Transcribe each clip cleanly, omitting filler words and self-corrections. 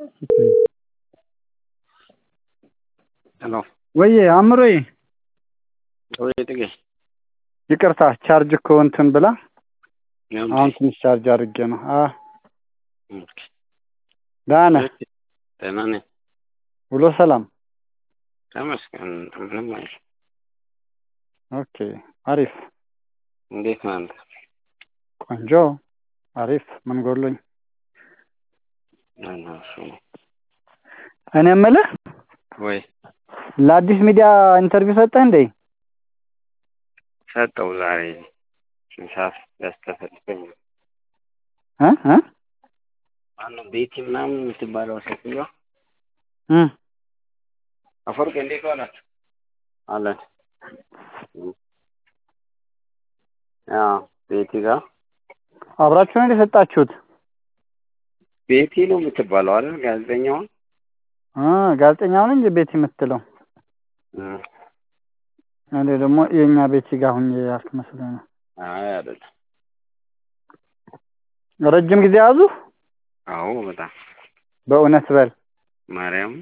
ሄሎ ወይ አምሮይ ወይ ጥጌ ይቅርታ ቻርጅ እኮ እንትን ብላ አሁን ትንሽ ቻርጅ አድርጌ ነው። ዳነ ተናነ ሁሉ ሰላም ተመስገን ምንም አይደል። ኦኬ አሪፍ እንዴት ነህ አንተ? ቆንጆ አሪፍ ምን ጎሎኝ እኔ የምልህ ወይ ለአዲስ ሚዲያ ኢንተርቪው ሰጠህ እንዴ? ሰጠው ዛሬ ሻፍ ያስተፈልገኝ ማነው ቤቲ ምናምን የምትባለው ሴትዮዋ አፈወርቅ እንዴት ዋላችሁ አለን። ቤቲ ጋር አብራችሁ ነው የሰጣችሁት? ቤቲ ነው የምትባለው አይደል? ጋዜጠኛውን ጋዜጠኛውን እንጂ ቤቲ የምትለው እኔ ደግሞ የኛ ቤቲ ጋር ሁኜ ያልክ መስሎኝ ነው። አይ አይደል። ረጅም ጊዜ ያዙ? አዎ በጣም በእውነት በል ማርያም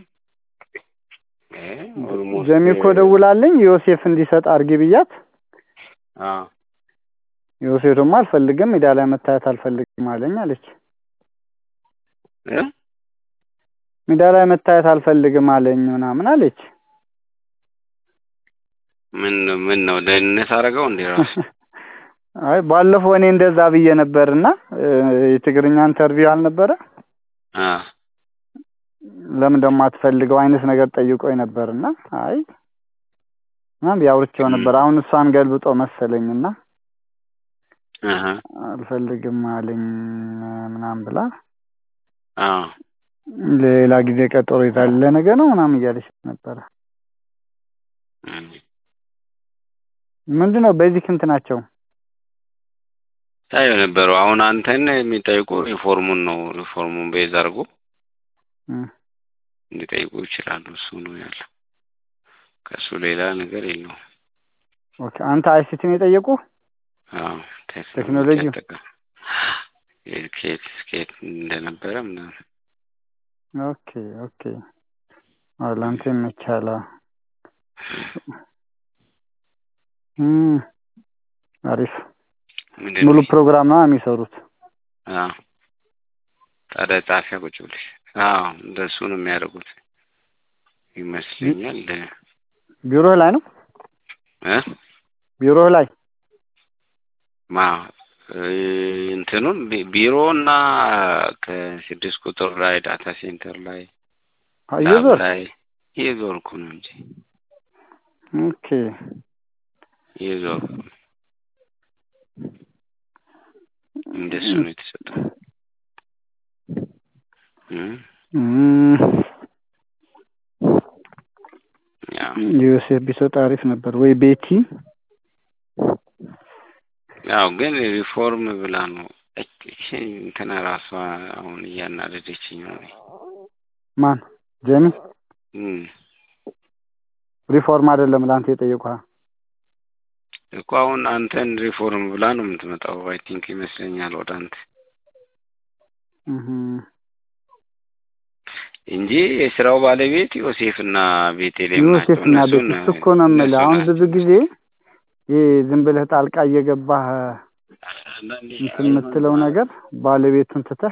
ጀሚ እኮ ደውላልኝ ዮሴፍ እንዲሰጥ አርጊ ብያት ዮሴፍ ደግሞ አልፈልግም ሜዳ ላይ መታየት አልፈልግም አለኝ አለች። ሜዳ ላይ መታየት አልፈልግም አለኝ ምናምን አለች። ምን ነው ደህንነት አደረገው እንዴ ራስ? አይ ባለፈው እኔ እንደዛ ብዬ ነበርና የትግርኛ ኢንተርቪው አልነበረ ለምን እንደማትፈልገው አይነት ነገር ጠይቆኝ ነበርና አይ ማን ያውርቸው ነበር። አሁን እሷን ገልብጦ መሰለኝና አልፈልግም አለኝ ምናምን ብላ ሌላ ጊዜ ቀጠሮ ይዛል ለነገ ነው ምናምን እያለች ነበር። ምንድነው በዚህ ክንት ናቸው ታየው ነበረው። አሁን አንተን የሚጠይቁ ሪፎርሙን ነው። ሪፎርሙን ቤዝ አድርጎ እንዲጠይቁ ይችላሉ። እሱ ነው ያለው። ከሱ ሌላ ነገር የለውም። ኦኬ አንተ አይሲቲ ነው የጠየቁ? ቴክኖሎጂ ስኬት እንደነበረ ምናምን። ኦኬ አላንተ መቻላ አሪፍ ሙሉ ፕሮግራም ነው የሚሰሩት። ታዲያ ጻፊያ ቁጭ ብለሽ እንደሱ ነው የሚያደርጉት ይመስለኛል። ቢሮ ላይ ነው ቢሮ ላይ እንትኑን ቢሮና ከ6 ቁጥር ላይ ዳታ ሴንተር ላይ ይዞርኩ ነው እንጂ ኦኬ ይዞርኩ እንደሱ ነው የተሰጠው። ዮሴፍ ቢሰጥ አሪፍ ነበር ወይ ቤቲ? ያው ግን ሪፎርም ብላ ነው እንትና ራሷ አሁን እያናደደችኝ ነው። ማን ጀሚ? ሪፎርም አይደለም ላንተ የጠየቁህ እኮ አሁን አንተን ሪፎርም ብላ ነው የምትመጣው። አይ ቲንክ ይመስለኛል ወደ አንተ እንጂ የሥራው ባለቤት ዮሴፍና ቤቴሌም ናቸው። ዮሴፍና ቤቴ እኮ ነው የምልህ። አሁን ብዙ ጊዜ ዝም ብለህ ጣልቃ እየገባህ የምትለው ነገር ባለቤቱን ትተህ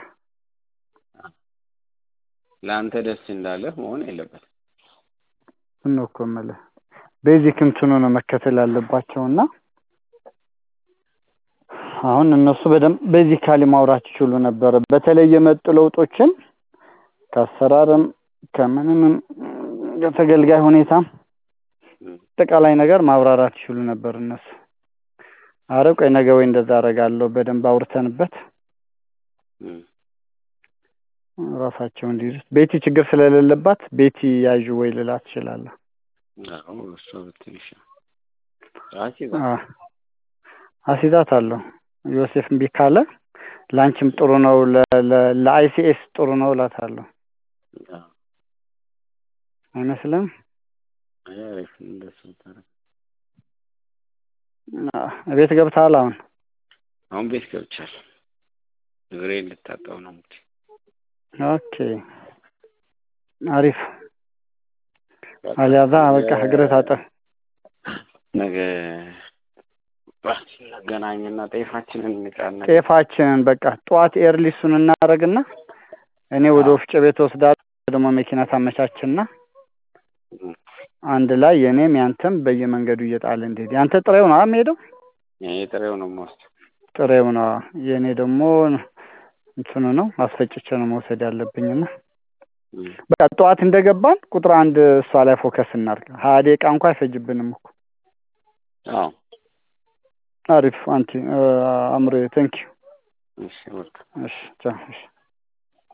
ለአንተ ደስ እንዳለህ መሆን የለበትም። ነው እኮ የምልህ ቤዚክ እንትኑ ነው መከተል ያለባቸውና አሁን እነሱ በደንብ ቤዚካሊ ማውራት ይችሉ ነበር። በተለይ የመጡ ለውጦችን ከአሰራርም ከምንም የተገልጋይ ሁኔታ ተቃላይ ነገር ማብራራት ይችሉ ነበር እነሱ። አረቆ ነገ ወይ እንደዛ አደርጋለሁ በደንብ አውርተንበት ራሳቸው እንዲይዙት። ቤቲ ችግር ስለሌለባት ቤቲ ያዩ ወይ ልላት እችላለሁ። እሱ ትንሽ አሲዛት አለው። ዮሴፍ እምቢ ካለ ላንቺም ጥሩ ነው ለአይሲኤስ ጥሩ ነው እላታለሁ። አይመስልም? አሪፍ እንደሱ ታረክ። ቤት ገብተሃል? አሁን ቤት ገብቻለሁ። እግሬን ልታጠብ ነው እንዴ? ኦኬ አሪፍ አሊያዛ በቃ እግርህ ታጠብ። ነገ ገናኝና ጤፋችንን እንጫና ጤፋችንን በቃ ጠዋት ኤርሊሱን እናደርግና እኔ ወደ ወፍጮ ቤት ወስዳለሁ። ደግሞ መኪና ታመቻችና አንድ ላይ የኔም ያንተም በየመንገዱ እየጣለ እንዴት ያንተ ጥሬው ነው የምሄደው? የኔ ጥሬው ነው የምወስደው። ጥሬው ነው። የኔ ደግሞ እንትኑ ነው አስፈጭቼ ነው መውሰድ ያለብኝና በቃ ጠዋት እንደገባን ቁጥር 1 እሷ ላይ ፎከስ እናድርግ። 20 ደቂቃ እንኳን አይፈጅብንም እኮ። አዎ አሪፍ አንቲ አምሮ ቴንክ ዩ። እሺ ወልካ እሺ ቻው። እሺ